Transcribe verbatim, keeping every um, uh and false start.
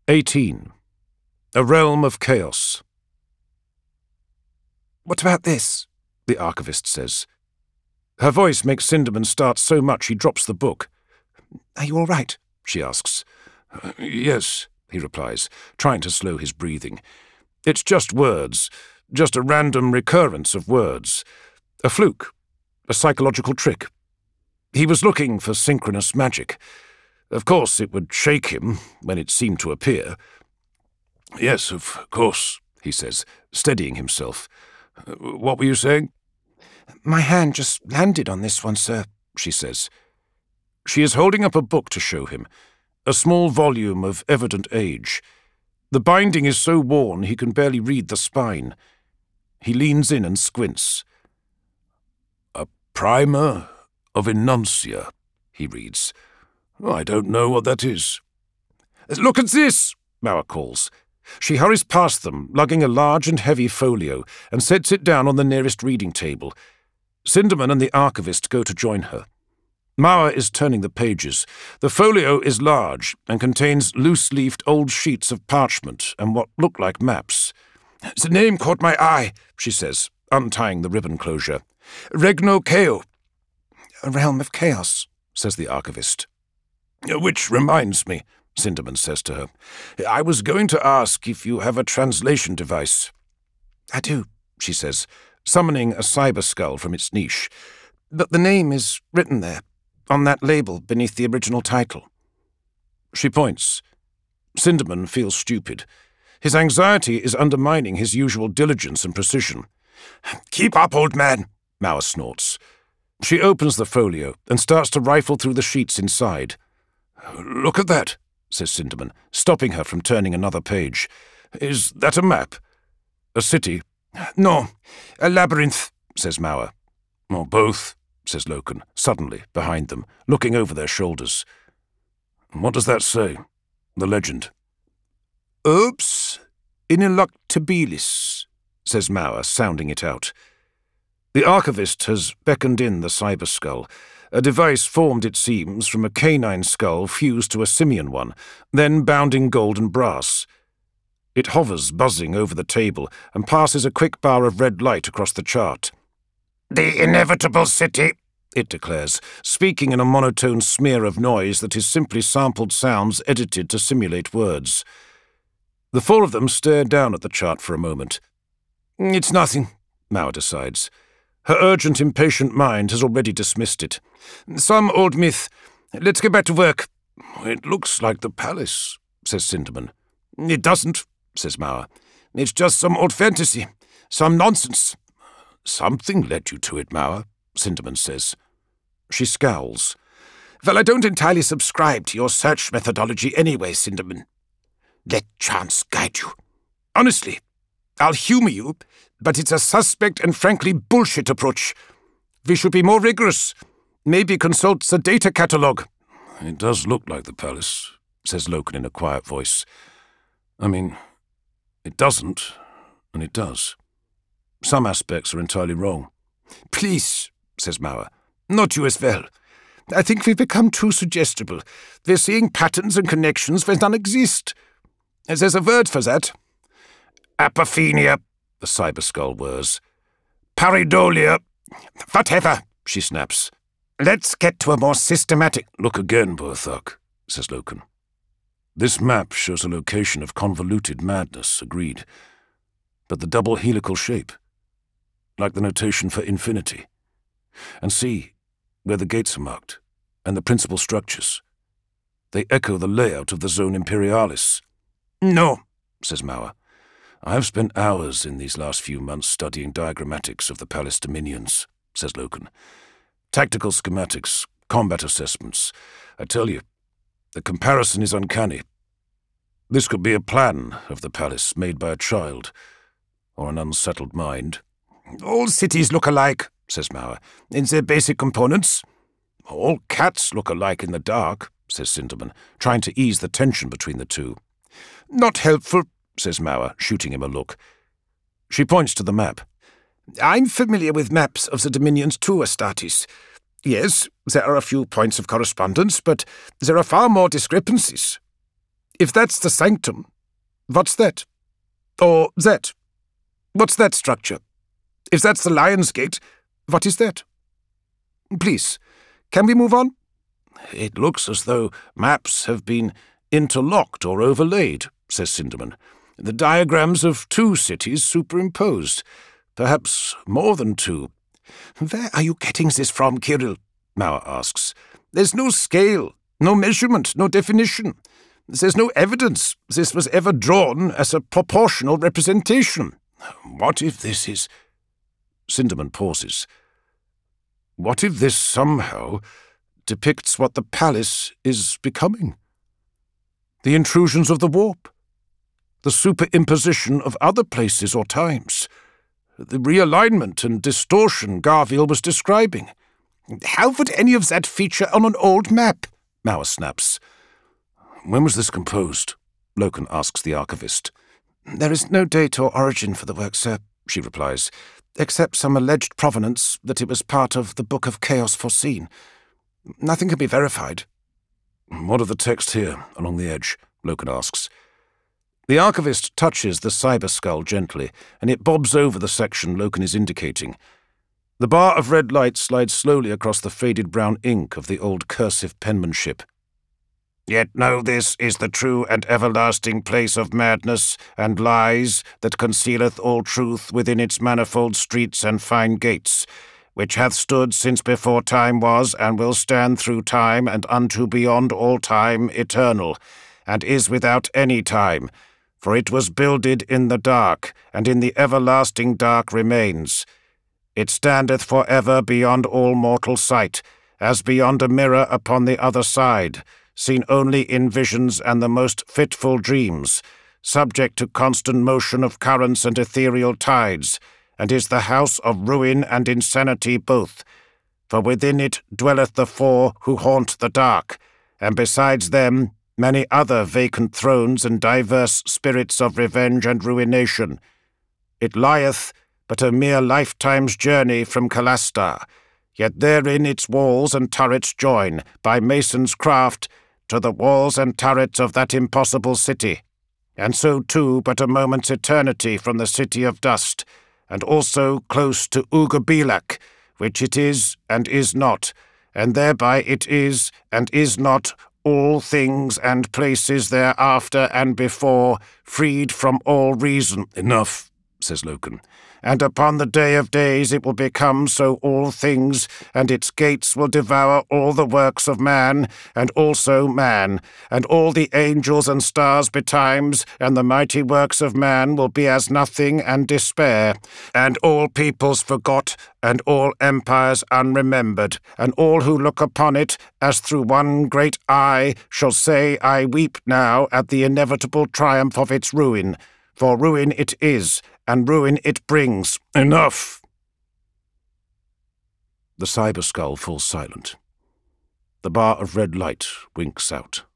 eighteen. A Realm of Chaos. "What about this?" the archivist says. Her voice makes Sinderman start so much he drops the book. "Are you all right?" she asks. Uh, yes, he replies, trying to slow his breathing. It's just words, just a random recurrence of words. A fluke, a psychological trick. He was looking for synchronous magic. Of course it would shake him when it seemed to appear. Yes, of course, he says, steadying himself. Uh, what were you saying? "My hand just landed on this one, sir," she says. She is holding up a book to show him, a small volume of evident age. The binding is so worn he can barely read the spine. He leans in and squints. A primer of Enuncia, he reads. Oh, I don't know what that is. Look at this, Mauer calls. She hurries past them, lugging a large and heavy folio, and sets it down on the nearest reading table. Sinderman and the archivist go to join her. Mauer is turning the pages. The folio is large and contains loose-leafed old sheets of parchment and what look like maps. The name caught my eye, she says, untying the ribbon closure. Regno Chaos. "A realm of chaos," says the archivist. Which reminds me, Sinderman says to her, I was going to ask if you have a translation device. "I do," she says, summoning a cyber skull from its niche. "But the name is written there, on that label beneath the original title." She points. Sinderman feels stupid. His anxiety is undermining his usual diligence and precision. Keep up, old man, Mauer snorts. She opens the folio and starts to rifle through the sheets inside. Look at that, says Sinderman, stopping her from turning another page. Is that a map? A city? "No, a labyrinth," says Mauer. Or both, says Loken, suddenly, behind them, looking over their shoulders. What does that say? The legend. "Urbs ineluctabilis," says Mauer, sounding it out. The archivist has beckoned in the cyber skull, a device formed, it seems, from a canine skull fused to a simian one, then bound in gold and brass. It hovers, buzzing, over the table and passes a quick bar of red light across the chart. "The inevitable city," it declares, speaking in a monotone smear of noise that is simply sampled sounds edited to simulate words. The four of them stare down at the chart for a moment. It's nothing, Mauer decides. Her urgent, impatient mind has already dismissed it. Some old myth. Let's get back to work. It looks like the palace, says Sinderman. It doesn't, says Mauer. It's just some old fantasy, some nonsense. Something led you to it, Mauer, Sinderman says. She scowls. "Well, I don't entirely subscribe to your search methodology anyway, Sinderman. Let chance guide you. Honestly, I'll humour you, but it's a suspect and frankly bullshit approach. We should be more rigorous. Maybe consult the data catalogue." It does look like the palace, says Loken in a quiet voice. I mean, it doesn't, and it does. Some aspects are entirely wrong. "Please," says Mauer. "Not you as well. I think we've become too suggestible. We're seeing patterns and connections where none exist. There's a word for that. Apophenia, the cyber skull whirs. Pareidolia. Whatever, she snaps. Let's get to a more systematic... Look again, Burthak, says Loken. This map shows a location of convoluted madness, agreed. But the double helical shape, like the notation for infinity. And see, where the gates are marked, and the principal structures. They echo the layout of the Zone Imperialis. No, says Mauer. I have spent hours in these last few months studying diagrammatics of the palace dominions, says Loken. Tactical schematics, combat assessments. I tell you, the comparison is uncanny. This could be a plan of the palace made by a child, or an unsettled mind. All cities look alike, says Mauer, in their basic components. All cats look alike in the dark, says Sinderman, trying to ease the tension between the two. Not helpful, says Mauer, shooting him a look. She points to the map. I'm familiar with maps of the dominions too, Astartes. Yes, there are a few points of correspondence, but there are far more discrepancies. If that's the sanctum, what's that? Or that? What's that structure? If that's the Lion's Gate, what is that? Please, can we move on? It looks as though maps have been interlocked or overlaid, says Sinderman. The diagrams of two cities superimposed. Perhaps more than two. Where are you getting this from, Kirill? Mauer asks. There's no scale, no measurement, no definition. There's no evidence this was ever drawn as a proportional representation. What if this is... Sinderman pauses. What if this somehow depicts what the palace is becoming? The intrusions of the warp, the superimposition of other places or times, the realignment and distortion Garviel was describing. How would any of that feature on an old map? Mauer snaps. When was this composed? Loken asks the archivist. There is no date or origin for the work, sir, she replies, except some alleged provenance that it was part of the Book of Chaos Foreseen. Nothing can be verified. What of the text here, along the edge? Loken asks. The archivist touches the cyber skull gently, and it bobs over the section Loken is indicating. The bar of red light slides slowly across the faded brown ink of the old cursive penmanship. Yet know this is the true and everlasting place of madness and lies that concealeth all truth within its manifold streets and fine gates, which hath stood since before time was, and will stand through time and unto beyond all time eternal, and is without any time, for it was builded in the dark, and in the everlasting dark remains. It standeth for ever beyond all mortal sight, as beyond a mirror upon the other side, seen only in visions and the most fitful dreams, subject to constant motion of currents and ethereal tides, and is the house of ruin and insanity both. For within it dwelleth the four who haunt the dark, and besides them many other vacant thrones and diverse spirits of revenge and ruination. It lieth but a mere lifetime's journey from Calastar, yet therein its walls and turrets join, by mason's craft, to the walls and turrets of that impossible city, and so too but a moment's eternity from the city of dust, and also close to Ugabilak, which it is and is not, and thereby it is and is not all things and places thereafter and before, freed from all reason. Enough, says Loken. And upon the day of days it will become so all things, and its gates will devour all the works of man, and also man, and all the angels and stars betimes, and the mighty works of man will be as nothing and despair, and all peoples forgot, and all empires unremembered, and all who look upon it as through one great eye shall say, I weep now at the inevitable triumph of its ruin, for ruin it is, and ruin it brings. Enough! The cyber skull falls silent. The bar of red light winks out.